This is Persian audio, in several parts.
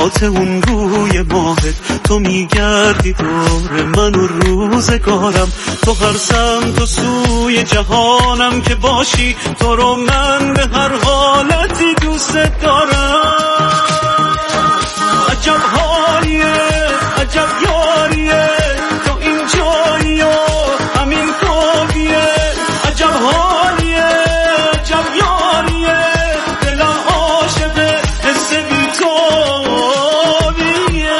ذات اون روی ماهت، تو میگردی دور من و روزگارم، تو هر سمت و سوی جهانم که باشی، تو رو من به هر حالتی دوست دارم. عجب حالیه، عجب یاریه، تو این جایی و همین خوابیه. عجب حالیه، عجب یاریه، دلم عاشقه، حس بی تابیه.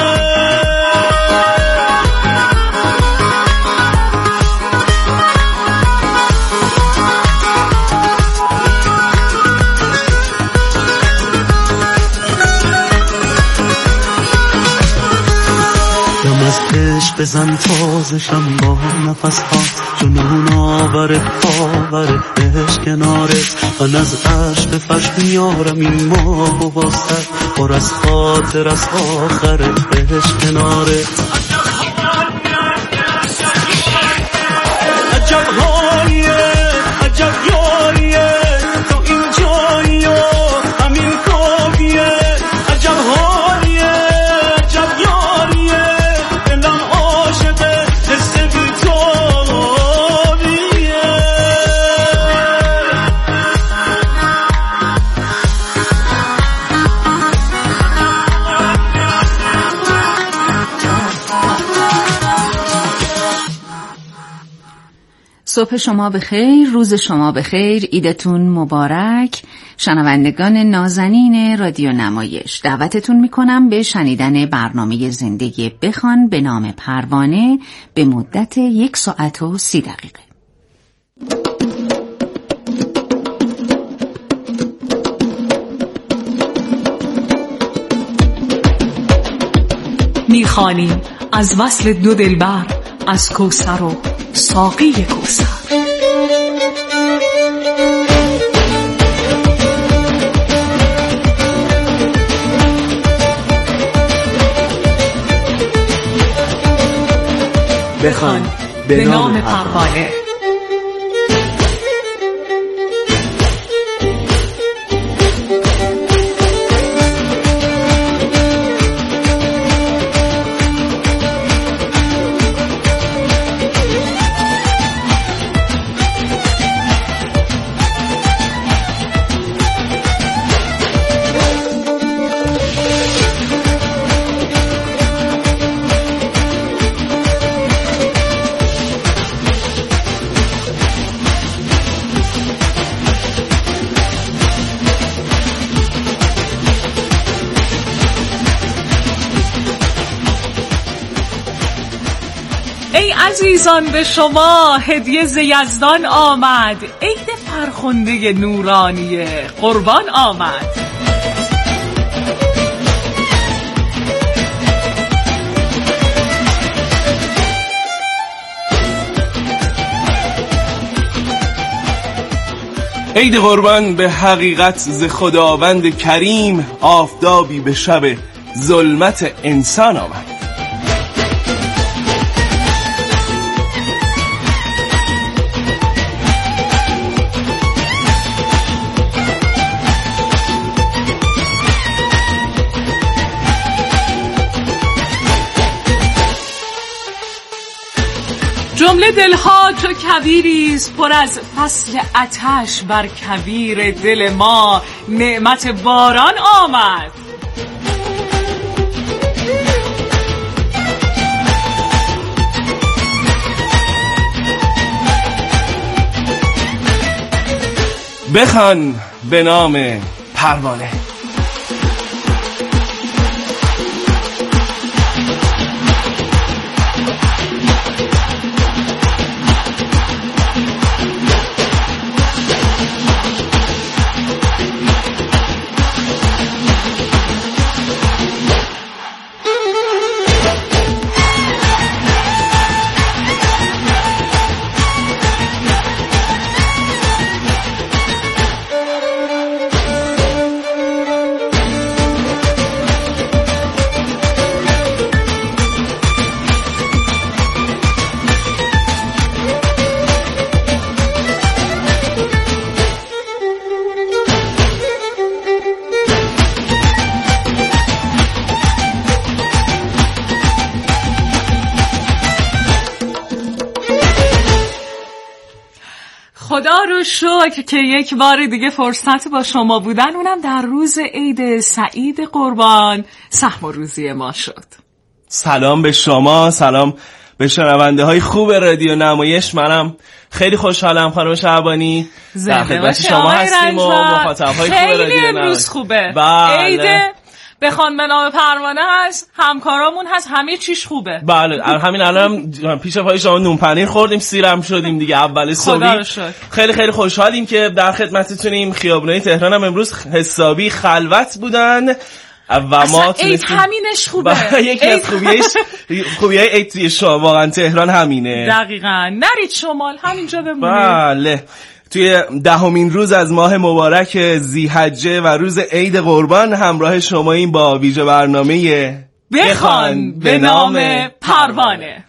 از عشق بزن تازشم با نفس ها، جنون آوره پاوره عشق کنارت. من از عشق فرش میارم این ماه و باستر، پر از خاطر از آخر عشق کنارت. عجب حالیه، عجب یاریه، تو این جایی و همین خوابیه. عجب حالیه، عجب یاریه، دلم عاشقه، حس بی تابیه. صبح شما بخیر، روز شما بخیر، عیدتون مبارک. شنوندگان نازنین رادیو نمایش، دعوتتون میکنم به شنیدن برنامه زندگی بخوان به نام پروانه به مدت 1 ساعت و 30 دقیقه. میخوانیم از وصل دو دلبر، از کوثر و ساقی کوثر. بخوان به نام پروانه. عزیزان، به شما هدیه ز یزدان آمد، عید فرخنده نورانیه قربان آمد. عید قربان به حقیقت ز خداوند کریم، آفتابی به شب ظلمت انسان آمد. جمله دلها چو کویریست، پر از فصل آتش بر کویر دل ما نعمت باران آمد. بخوان به نام پروانه. خدا رو شکر که یک بار دیگه فرصت با شما بودن، اونم در روز عید سعید قربان سهم و روزی ما شد. سلام به شما، سلام به شنونده های خوب رادیو نمایش. منم خیلی خوشحالم خانم شعبانی در خدمت شما هستیم و مخاطب های خوب رادیو نمایش. خیلی امروز خوبه. بله. عید بخوان به نام پروانه هست، همکارامون هست، همه چیش خوبه. بله، همین الان پیش پای شما نون پنیر خوردیم، سیرم شدیم دیگه اول صبح. خیلی خیلی خوشحالیم که در خدمتتونیم. خیابونای تهران هم امروز حسابی خلوت بودن و ما عید همینش خوبه. یکی از خوبیای عید توی شما واقعا تهران همینه. دقیقاً. نرید شمال، همینجا بمونید. بله. توی 10مین روز از ماه مبارک ذی‌حجه و روز عید قربان همراه شما این با ویژه برنامه بخوان به نام پروانه.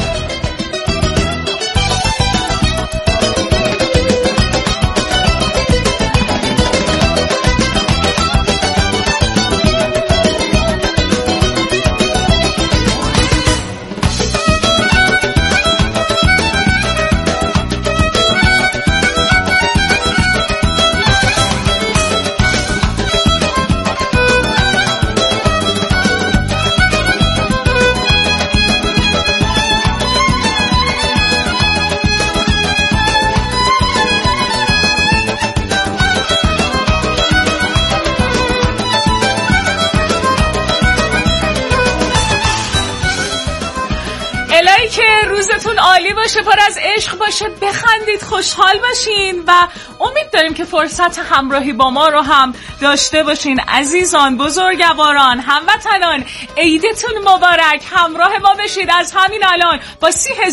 که روزتون عالی باشه، پر از عشق باشه، بخندید، خوشحال باشین و امید داریم که فرصت همراهی با ما رو هم داشته باشین. عزیزان، بزرگواران، هموطنان، عیدتون مبارک. همراه ما بشید از همین الان با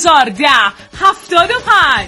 301075.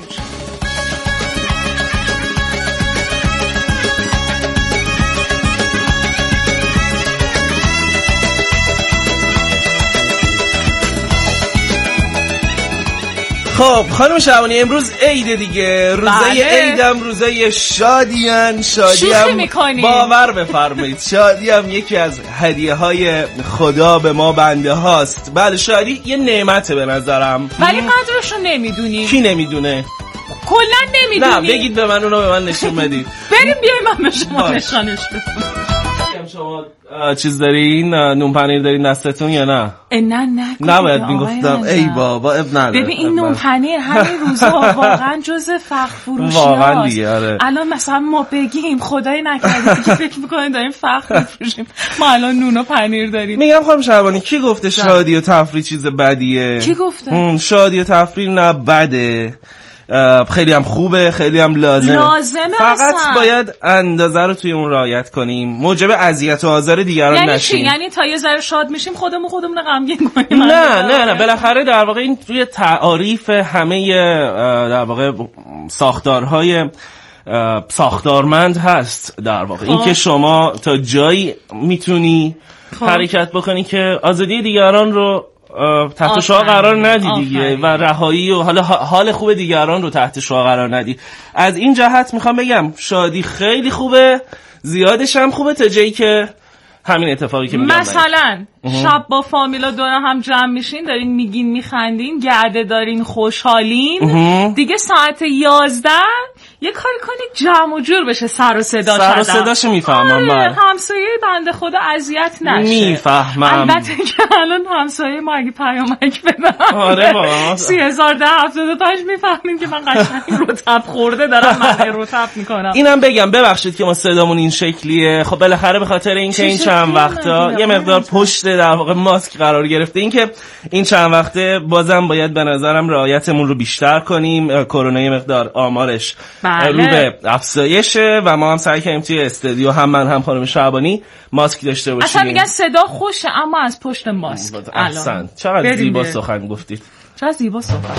خب خانم شعبانی، امروز عید دیگه، روزای عیدم روزای شادیان. شادیم باور بفرمایید، شادیم یکی از هدیه های خدا به ما بنده هاست. بله، شادی یه نعمته به نظرم، ولی قدرشو نمیدونی. کی نمیدونه؟ کلا نمیدونی. نه بگید به من، اونو به من نشون بدید. بریم بیایم من به شما نشانش بدم. شما چیز دارین؟ نون پنیر دارین دستتون یا نه؟ نه نباید میگفتم ای بابا اب نداره. ببین این نون پنیر همین روزا واقعا جزء فخر فروشی واقعا دیگه. آره. الان مثلا ما بگیم خدای نکرده که فکر میکنین داریم فخر میفروشیم، ما الان نون و پنیر داریم. میگم خانم شعبانی، کی گفته شادی و تفریح چیز بدیه؟ کی گفته؟ شادی و تفریح نه بده، خیلی هم خوبه، خیلی هم لازمه. فقط باید اندازه رو توی اون رعایت کنیم، موجب اذیت و آزار دیگران نشیم. یعنی تا یه ذره شاد میشیم خودمون غمگین کنیم؟ نه بالاخره در واقع این توی تعاریف همه در واقع ساختارهای ساختارمند هست. در واقع این که شما تا جایی میتونی حرکت بکنی که آزادی دیگران رو تحت شعاع قرار ندی دیگه و رهایی و حال خوب دیگران رو تحت شعاع قرار ندی. از این جهت میخوام بگم شادی خیلی خوبه، زیادش هم خوبه، تا جایی که همین اتفاقی که میگم مثلا شب با فامیلا دور هم جمع میشین، دارین میگین میخندین، گرده دارین، خوشحالین، دیگه ساعت 11 یه کاری کنید جمع و جور بشه، سر و صداشو میفهمم. بله، همسایه بنده خدا اذیت نشه. میفهمم. البته که الان همسایه ما اگه پیامک بدن آره بابا 301075 میفهمین که من قشنگ رطب خورده دارم من رطب میکنم. اینم بگم ببخشید که ما صدامون این شکلیه، خب بالاخره به خاطر اینکه این چند وقتا یه مقدار پشت در واقع ماسک قرار گرفته، اینکه این چند وقته بازم باید به نظرم رعایتمون رو بیشتر کنیم. کرونا یه مقدار آمارش رو به افزایشه و ما هم سعی کردیم توی استودیو هم من هم خانم شعبانی ماسک داشته باشیم. اصلا میگن صدا خوشه اما از پشت ماسک. احسن، چقدر زیبا سخن گفتید. چقدر زیبا سخن.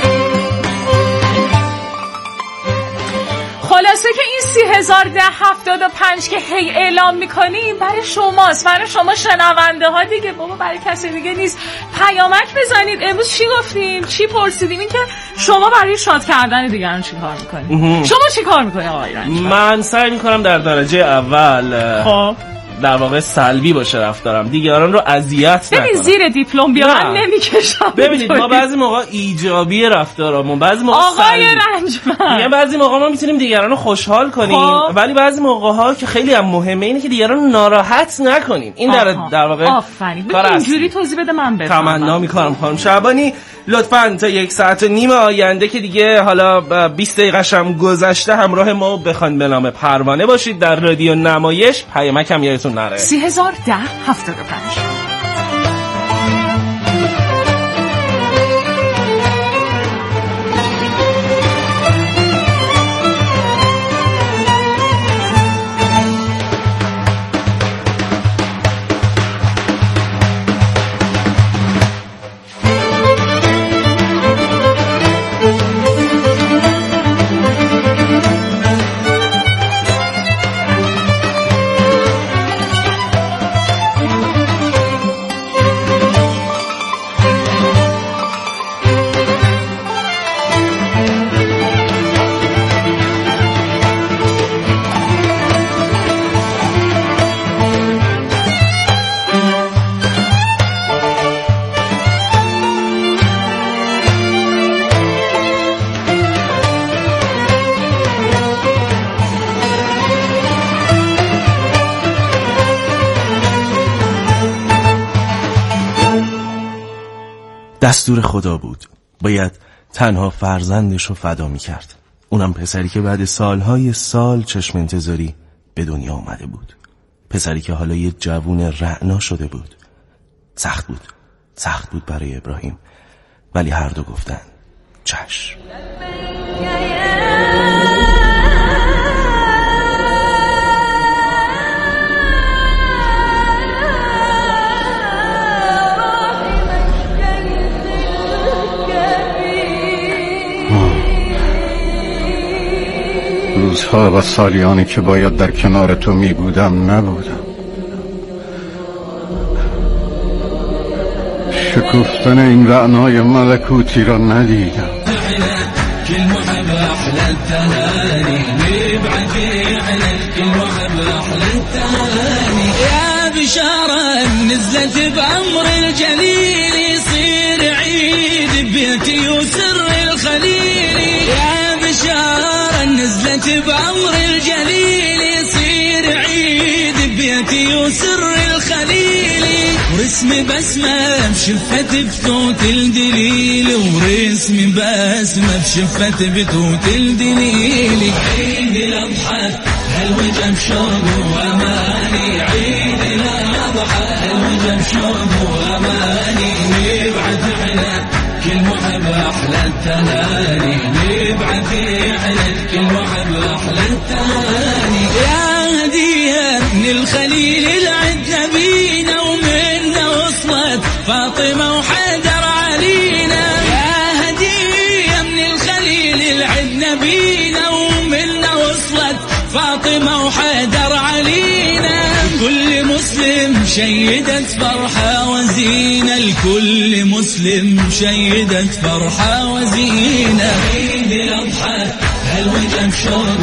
خلاصه که این 301075 75 که هی اعلام میکنیم برای شماست، برای شما شنونده ها دیگه بابا، برای کسی دیگه نیست. پیامک بزنید امروز چی گفتیم، چی پرسیدیم، این که شما برای شاد کردن دیگران چی کار میکنید. شما چی کار میکنید آقای رنجبر؟ من سعی میکنم در درجه اول خب در واقع سلبی باشه رفتارم، دیگران رو اذیت نکنم. ببین زیر دیپلم بیا من نمیکشم. ببینید ما بعضی موقع ایجابی رفتارمون، بعضی موقع آقای رنجبر میگم بعضی موقع ما میتونیم دیگران رو خوشحال کنیم ولی بعضی موقع ها که خیلی هم مهمه اینه که دیگران رو ناراحت نکنیم. این در واقع آفرین. ببین اینجوری توضیح بده من بفهمم. تمنا میکنم خانم شعبانی لطفاً تا 1 ساعت و نیم آینده که دیگه حالا 20 دقیقه هم گذشته همراه ما بخوان به نام پروانه باشید در رادیو نمایش. پیامک هم یادتون نره 301075. دستور خدا بود، باید تنها فرزندش رو فدا می کرد، اونم پسری که بعد سالهای سال چشم انتظاری به دنیا آمده بود، پسری که حالا یه جوون رعنا شده بود. سخت بود برای ابراهیم، ولی هر دو گفتن چشم. روزها و سالیانی که باید در کنار تو می بودم نبودم. شکفتن این رعنای ملکوتی را ندیدم. يا بشارة نزلت بأمر الجليل يصير عيد ببيتي وسر الخليل. يا بشارة نزلت بأمر الجليل يصير عيد ببيتي وسر الخليل. ورسمي بسمة بشفة بتوت الدليل، ورسمي بسمة بشفة بتوت الدليل. عيد الأضحى هالوجه بشوق وأماني، عيد الأضحى هالوجه بشوق وأماني. نبعث احنا كل محب أحلى التهاني، نبعث احنا كل محب أحلى التهاني. يا هدية من الخليل العد نبينا، ومنا وصلت فاطمة وحيدر علينا. يا هدية من الخليل العد نبينا، ومنا وصلت فاطمة وحيدر علينا. كل مسلم شيدت فرحة وزينة، لكل مسلم شيدت فرحة وزينة. عيد الأضحى هالوجه بشوق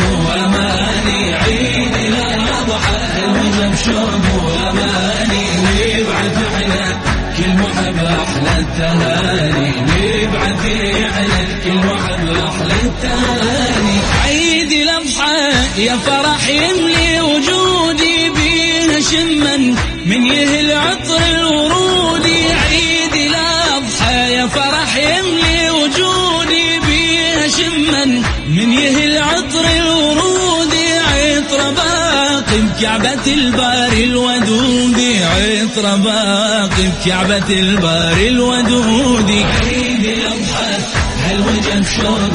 وأماني، عيد الأضحى هالوجه بشوق وأماني. نبعث احنا كل محب أحلى التهاني، نبعث احنا كل محب أحلى التهاني. عيد الأضحى يا فرح يملي وجودي، بيها شما من يهل عطر الورود. عيد الأضحى يا فرح يملي وجودي، بيها شما من يهل عطر الورود. عطر باقي بكعبة الباري الودود، عطر باقي بكعبة الباري الودود. عيد الأضحى هالوجه بشوق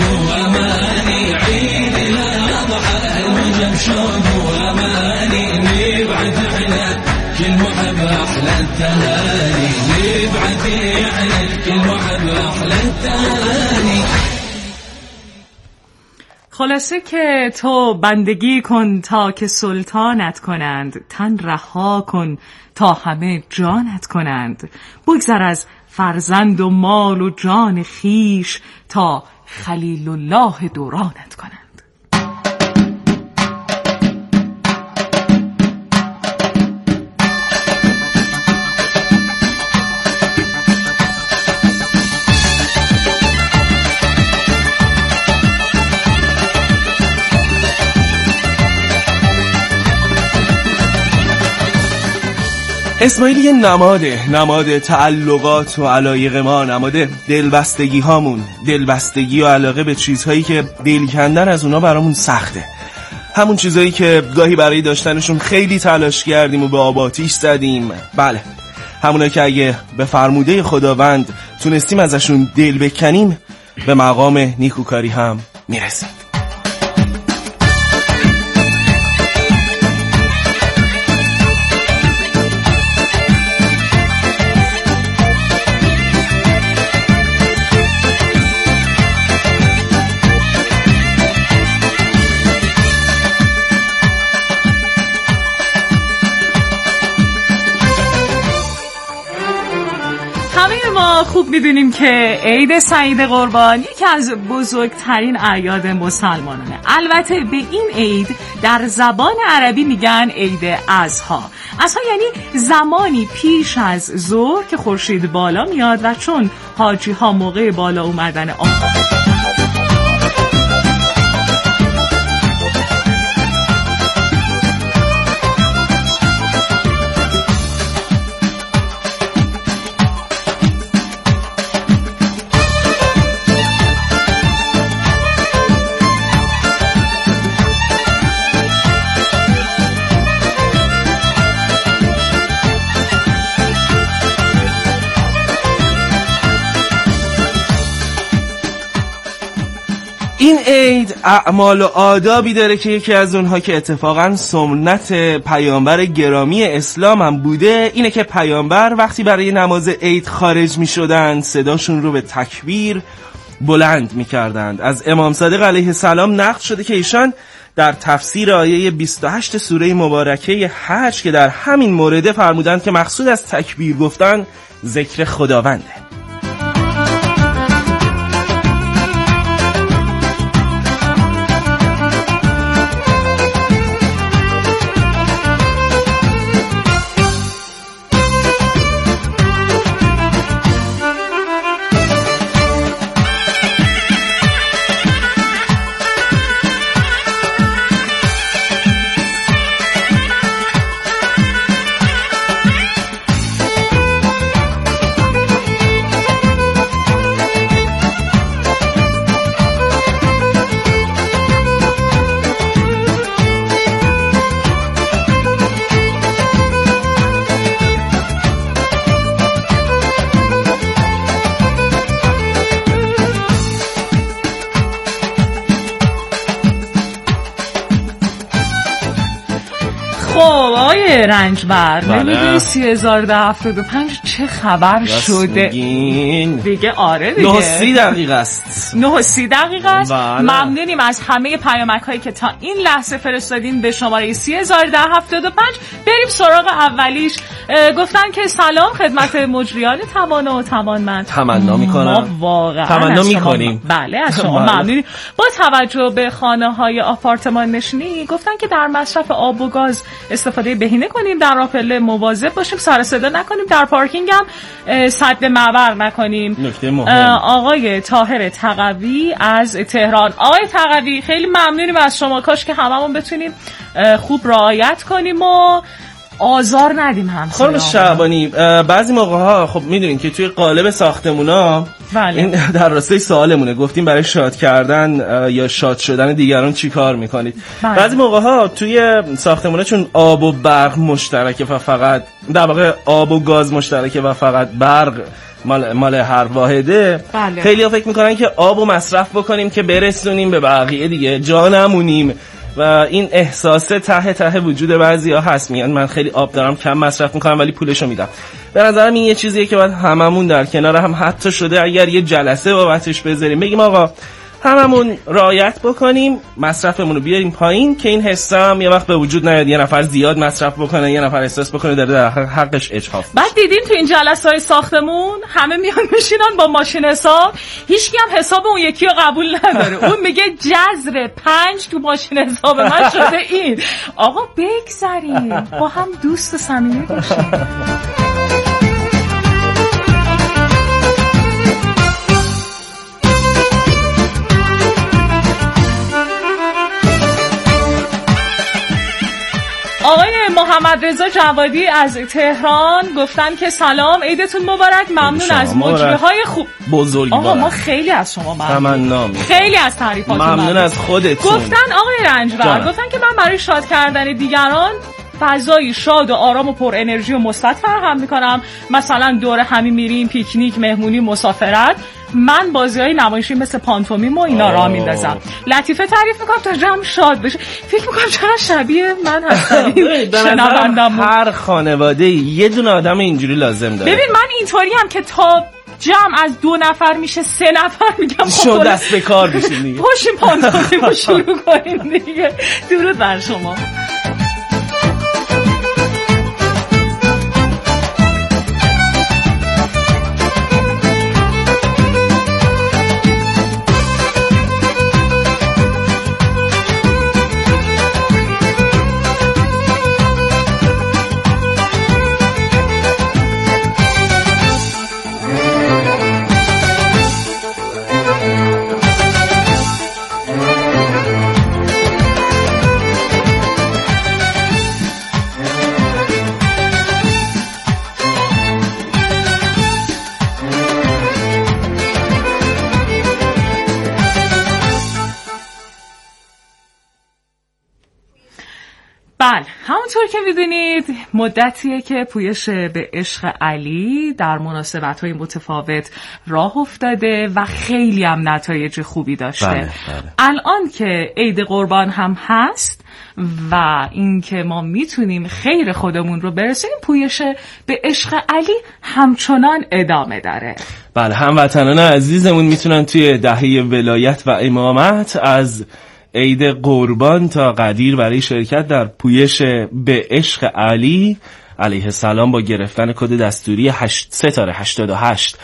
وأماني، عيد الأضحى هالوجه بشوق وأماني. نبعث احنا كل محب أحلى التهاني، نبعث احنا كل محب أحلى التهاني. خلاصه که تو بندگی کن تا که سلطانت کنند، تن رها کن تا همه جانت کنند. بگذر از فرزند و مال و جان خیش تا خلیل الله دورانت کنند. اسماعیل یه نماد تعلقات و علایق ما، نماد دلبستگی هامون، دلبستگی و علاقه به چیزهایی که دل کندن از اونا برامون سخته، همون چیزهایی که گاهی برای داشتنشون خیلی تلاش کردیم و به آب آتیش زدیم. بله، همونا که اگه به فرموده خداوند تونستیم ازشون دل بکنیم به مقام نیکوکاری هم میرسیم. خوب میدونیم که عید سعید قربان یکی از بزرگترین اعیاد مسلمانانه. البته به این عید در زبان عربی میگن عید اضحی. اضحی یعنی زمانی پیش از ظهر که خورشید بالا میاد و چون حاجی ها موقع بالا اومدن این عید اعمال و آدابی داره که یکی از اونها که اتفاقا سنت پیامبر گرامی اسلام هم بوده اینه که پیامبر وقتی برای نماز عید خارج می شدند صداشون رو به تکبیر بلند می کردند. از امام صادق علیه السلام نقل شده که ایشان در تفسیر آیه 28 سوره مبارکه حج که در همین مورد فرمودند که مقصود از تکبیر گفتن ذکر خداونده. رنجبر نمیدونی 3075 چه خبر شده دیگه؟ آره دیگه 9:30 دقیقه است. 9:30 است. ممنونیم از همه پیامک هایی که تا این لحظه فرستادین به شماره 3075. بریم سراغ اولیش. گفتن که سلام خدمت مجریان توانا و توانمند. تمنا میکنم، واقعا تمنا میکنیم. بله از شما ممنونیم. با توجه به خانه های آپارتمان نشینی گفتن که در مصرف آب و گاز استفاده بهینه کنیم، در راه پله مواظب باشیم، سر صدا نکنیم، در پارکینگ هم سد معبر نکنیم. نکته مهم. آقای طاهر تقوی از تهران. آقای تقوی خیلی ممنونیم از شما، کاش که هممون بتونیم خوب رعایت کنیم و آزار ندیم همسایه‌ها. خانم شعبانی بعضی موقع ها خب میدونین که توی قالب ساختمونا بله. این در راستای سوالمونه، گفتیم برای شاد کردن یا شاد شدن دیگران چی کار میکنید؟ بله. بعضی موقع ها توی ساختمونا چون آب و برق مشترکه و فقط در واقع آب و گاز مشترکه و فقط برق مال هر واحده، بله. خیلی ها فکر میکنن که آب رو مصرف بکنیم که برسونیم به بقیه دیگه جا نمونیم و این احساس ته وجود بعضیا هست، میگن من خیلی آب دارم کم مصرف میکنم ولی پولشو میدم. به نظرم این یه چیزیه که باید هممون در کنار هم حتی شده اگر یه جلسه بابتش بذاریم بگیم آقا هممون رعایت بکنیم، مصرفمون رو بیاریم پایین که این حسا هم یه وقت به وجود نیاد یه نفر زیاد مصرف بکنه، یه نفر احساس بکنه داره در حقش اجحاف. بعد دیدین تو این جلسه‌های ساختمون همه میان میشینن با ماشین حساب، هیچکی هم حساب اون یکی رو قبول نداره. اون میگه جذر 5 تو ماشین حساب من شده این. آقا بگذریم با هم دوست صمیمی باشیم. آقای محمد رضا جوادی از تهران گفتن که سلام، عیدتون مبارک، ممنون از مجریهای خوب. بزرگوار. آقا ما خیلی از شما ممنون، خیلی از تعریفاتون ممنون از خودتون. گفتن آقای رنجبر گفتن که من برای شاد کردن دیگران فضایی شاد و آرام و پر انرژی و مثبت فراهم میکنم، مثلا دور همی میریم، پیکنیک، مهمونی، مسافرت. من بازی‌های نمایشی مثل پانتومیم و اینا راه میندازم. لطیفه تعریف میکنم تا جمع شاد بشه. فکر میکنم چقدر شبیه من هستم. شنوندم. هر خانواده یه دونه آدم اینجوری لازم داره. ببین من اینطوریم که تا جمع از 2 نفر میشه 3 نفر میگم شو دست به کار بشین دیگه. پاشیم پانتومیم رو شروع کنیم دیگه. درود بر شما. بله همونطور که میدونید مدتیه که پویش به عشق علی در مناسبت‌های متفاوت راه افتاده و خیلی هم نتایج خوبی داشته. بله. الان که عید قربان هم هست و اینکه ما میتونیم خیر خودمون رو برسونیم، پویش به عشق علی همچنان ادامه داره. بله هموطنان عزیزمون میتونن توی دهه ولایت و امامت از عید قربان تا قدیر برای شرکت در پویش به عشق علی علیه السلام با گرفتن کد دستوری 88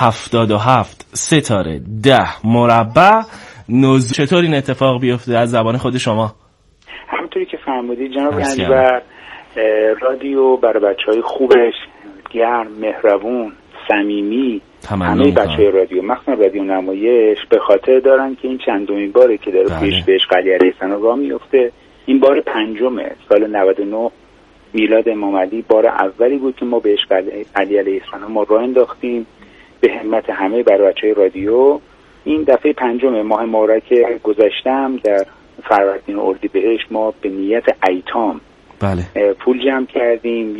77 10 مربع چطور این اتفاق بیفته از زبان خود شما؟ همونطوری که فرمودید جناب رنجبر، رادیو برای بچهای خوبش گرم، مهربون، صمیمی، همه بچهای رادیو مخصوصا رادیو نمایش به خاطر دارن که این چندمین باره که داره پویش به عشق علی علیه السلام راه میفته. این بار 5 سال 99 میلاد امام علی بار اولی بود که ما به عشق علی علیه السلام ما راه انداختیم به همت همه برای بچهای رادیو. این دفعه 5 ماه مبارک گذشتم در فروردین اردیبهشت ما به نیت ایتام پول جمع کردیم.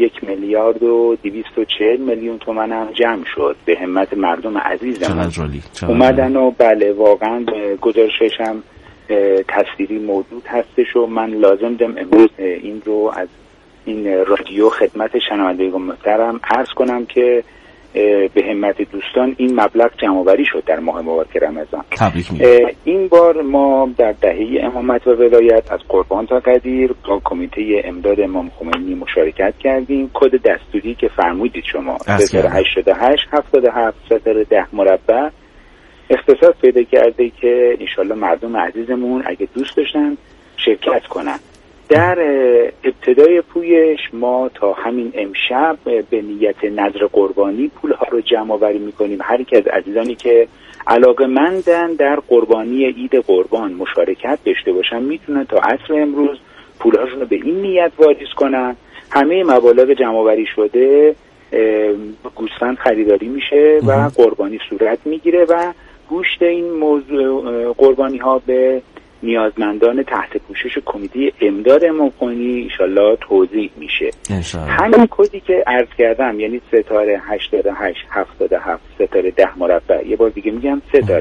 1,240,000,000 تومان هم جمع شد به همت مردم عزیزم اومدن و بله واقعا گزارشش هم تصویری موجود هستش و من لازم دیدم امروز این رو از این رادیو خدمت شنوندگان محترم عرض کنم که به همت دوستان این مبلغ جمع‌آوری شد در ماه مبارک رمضان. تبریک میگم. این بار ما در دهه امامت و ولایت از قربان تا قدیر با کمیته امداد امام خمینی مشارکت کردیم. کد دستوری که فرمودید شما 88 77 10 مربع اختصاص پیدا کرده که انشالله مردم عزیزمون اگه دوست داشتن شرکت کنن. در ابتدای پویش ما تا همین امشب به نیت نذر قربانی پولها رو جمع آوری میکنیم. هر یک از عزیزانی که علاقه‌مندن در قربانی عید قربان مشارکت داشته باشن میتونن تا عصر امروز پولهاشون رو به این نیت واریز کنن. همه مبالغ جمع آوری شده گوسفند خریداری میشه و قربانی صورت میگیره و گوشت این موضوع قربانی ها به نیازمندان تحت پوشش کمیته امداد امام خمینی انشالله توزیع میشه. همین کدی که عرض کردم یعنی 88 77 10 مربع، یه بار دیگه میگم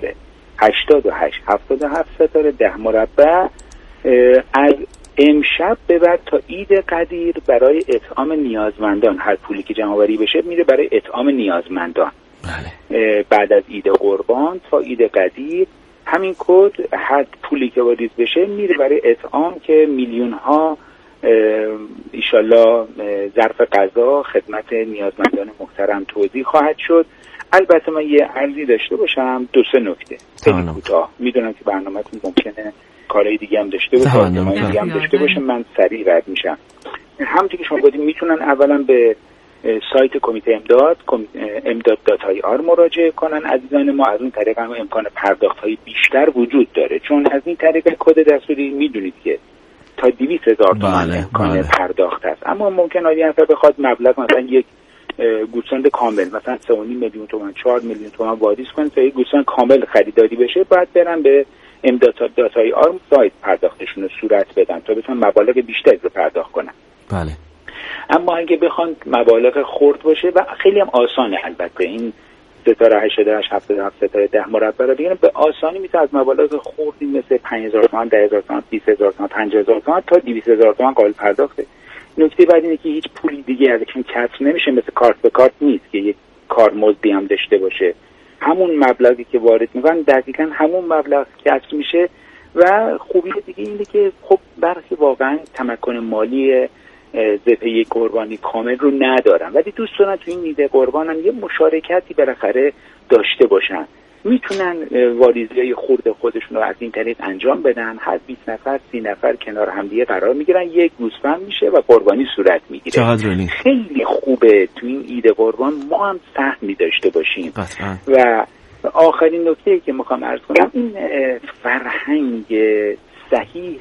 88 77 10 مربع از امشب به بعد تا عید قدیر برای اطعام نیازمندان هر پولی که جمع آوری بشه میره برای اطعام نیازمندان. بعد از عید قربان تا عید قدیر همین کد حد پولی که واریز بشه میره برای اطعام که میلیون ها ایشالله ظرف غذا خدمت نیازمندان محترم توزیع خواهد شد. البته من یه عرضی داشته باشم، 2-3 نکته خیلی کوتاه. میدونم که برنامه‌تون ممکنه کارهای دیگه هم داشته باشه، من سریع رد میشم. همونطور که شما گفتید میتونن اولا به سایت کمیته امداد.ir مراجعه کنن عزیزان ما. از اون طریق هم امکان پرداخت‌های بیشتر وجود داره، چون از این طریق کد دستوری میدونید که تا 200,000 تومان امکان پرداخت است. اما ممکن آدمی بخواد مبلغ مثلا یک گوسفند کامل مثلا 3.5 میلیون تومان 4 میلیون تومان واریز کنه تا یک گوسفند کامل خریداری بشه، باید برن به امداد.ir سایت پرداختشون رو صورت بدن تا بتونن مبالغ بیشتری رو پرداخت کنن. بله. اما اگه بخوان مبالغ خرد باشه و خیلی هم آسانه، البته این ستاره 88 77 ستاره 10 مربع رو بگیرن به آسانی میتونه از مبالغ خردی مثل 5000 تومان 10000 تومان 20000 تومان 50000 تومان تا 200000 تومان قابل پرداخته. نکته بعد اینه که هیچ پولی دیگه ازشون کسر نمیشه، مثل کارت به کارت نیست که یک کارمزدی هم داشته باشه. همون مبلغی که وارد میکنن دقیقاً همون مبلغ کسر میشه. و خوبی دیگه اینه که خب برخی واقعا تمکن مالی ذبح قربانی کامل رو ندارن، ولی دوست دارن تو این ایده قربان هم یه مشارکتی بالاخره داشته باشن. میتونن واریزی‌های خرد خودشون رو از این طریق انجام بدن. هر 20 نفر 30 نفر کنار همدیگه قرار میگیرن، یک گوسفند میشه و قربانی صورت میگیره. خیلی خوبه تو این ایده قربان ما هم سهمی داشته باشیم. و آخرین نکته‌ای که میخوام عرض کنم این فرهنگ صحیح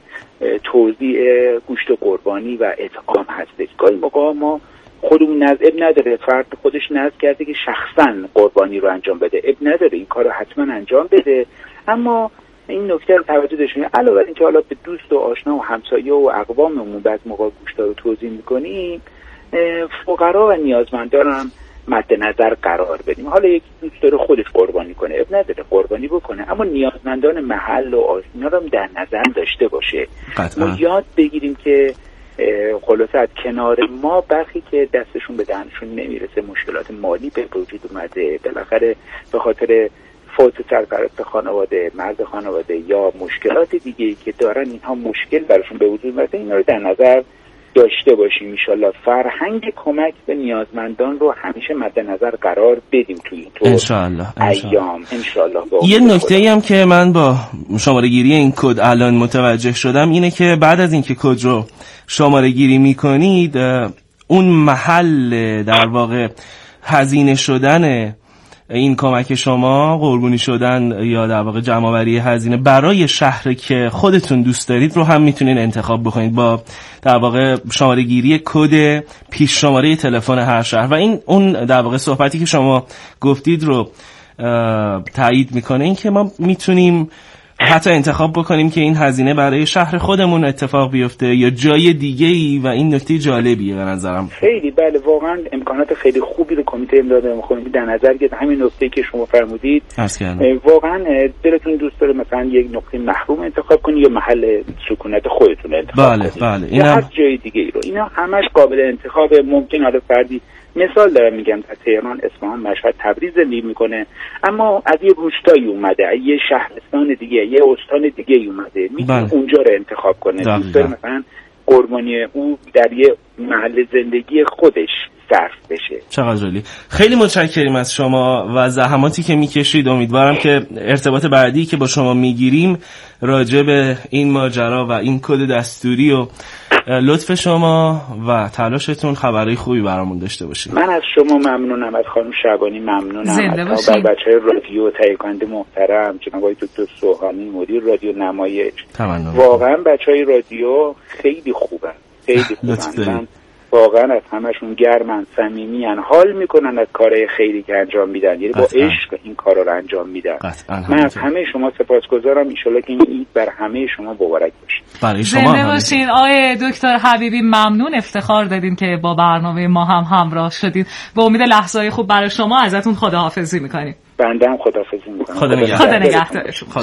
توزیع گوشت قربانی و اطعام هستش. گاهی موقع ما خودمون اب نداره، فرد خودش نذر کرده که شخصا قربانی رو انجام بده، اب نداره این کار رو حتما انجام بده، اما این نکته رو توجه داشته باشیم. علاوه بر اینکه حالا به دوست و آشنا و همسایه و اقواممون بعضی موقع گوشت رو توزیع میکنیم، فقرا و نیازمندان هم مد نظر قرار بدیم. حالا یک دوست داره خودش قربانی کنه، اب نداره قربانی بکنه، اما نیازمندان محل و آشنا رو در نظر داشته باشه. ما یاد بگیریم که خلاصه از کنار ما برخی که دستشون به دهنشون نمیرسه، مشکلات مالی به وجود اومده، بالاخره به خاطر فوت سرپرست خانواده، مرد خانواده یا مشکلات دیگه‌ای که دارن، اینها مشکل براشون به وجود اومده، اینا رو در نظر داشته باشیم. انشالله فرهنگ کمک به نیازمندان رو همیشه مد نظر قرار بدیم توی این ایام. انشالله. یه نکته‌ای هم که من با شماره گیری این کد الان متوجه شدم اینه که بعد از اینکه کد رو شماره گیری میکنید، اون محل در واقع هزینه شدن این کمک شما، قربانی شدن یا در واقع جمع‌آوری هزینه برای شهری که خودتون دوست دارید رو هم میتونین انتخاب بکنید با در واقع شماره گیری کد پیش شماره تلفن هر شهر. و این اون در واقع صحبتی که شما گفتید رو تایید میکنه، این که ما میتونیم حتی انتخاب بکنیم که این هزینه برای شهر خودمون اتفاق بیفته یا جای دیگه‌ای. و این نکته جالبیه به نظرم. خیلی بله، واقعا امکانات خیلی خوبی رو کمیته امداد مخابراتی در نظر گرفت. همین نکته‌ای که شما فرمودید واقعا دلتون دوست داره مثلا یک نقطه محروم انتخاب کنید یا محل سکونت خودتون انتخاب کنید. بله. یا هر جای دیگه‌ای رو، اینا همش قابل انتخاب. ممکن حالا فردی مثال دارم میگم در تهران، اصفهان، مشهد، تبریز زندگی میکنه، اما از یه روستایی اومده، از یه شهرستان دیگه، یه استان دیگه اومده، میتونه اونجا رو انتخاب کنه. دوست داره مثلا قربانی او در یه محل زندگی خودش صرف بشه. چقدر عالی. خیلی متشکریم از شما و زحماتی که میکشید. امیدوارم که ارتباط بعدی که با شما میگیریم راجع به این ماجرا و این کد دستوری و لطف شما و تلاشتون خبرهای خوبی برامون داشته باشید. من از شما ممنونم، از خانم شعبانی ممنونم، از بچهای رادیو تهیه کننده محترم جناب آقای دکتر سوهانی مدیر رادیو نمایش. واقعا بچهای رادیو خیلی خوبن، خیلی خوبن. من واقعا از همشون گرمن، صمیمیان، حال میکنن از کارهای خیری که انجام میدن، یعنی با عشق این کارا رو انجام میدن. من از همه شما سپاسگزارم. ان شاءالله که این عید بر همه شما مبارک باشه. برای شما زنده باشین آقای دکتر حبیبی. ممنون، افتخار دادین که با برنامه ما هم همراه شدید. به امید لحظه‌های خوب برای شما ازتون خداحافظی میکنیم. بنده هم خداحافظی میکنم. خدا نگهدارتون.